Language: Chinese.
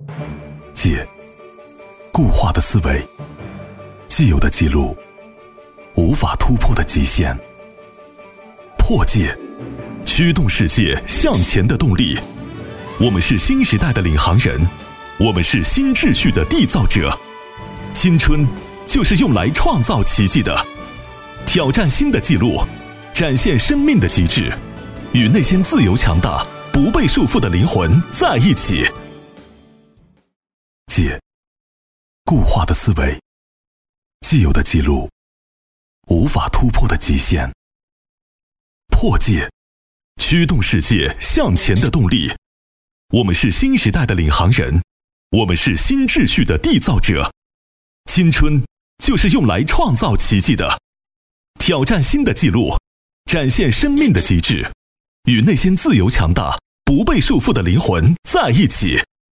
界，固化的思维，既有的记录，无法突破的极限。破界，驱动世界向前的动力。我们是新时代的领航人，我们是新秩序的缔造者。青春就是用来创造奇迹的，挑战新的纪录，展现生命的极致，与内心自由强大、不被束缚的灵魂在一起。界，固化的思维，既有的记录，无法突破的极限。破界，驱动世界向前的动力。我们是新时代的领航人，我们是新秩序的缔造者。青春就是用来创造奇迹的，挑战新的纪录，展现生命的极致，与内心自由强大、不被束缚的灵魂在一起。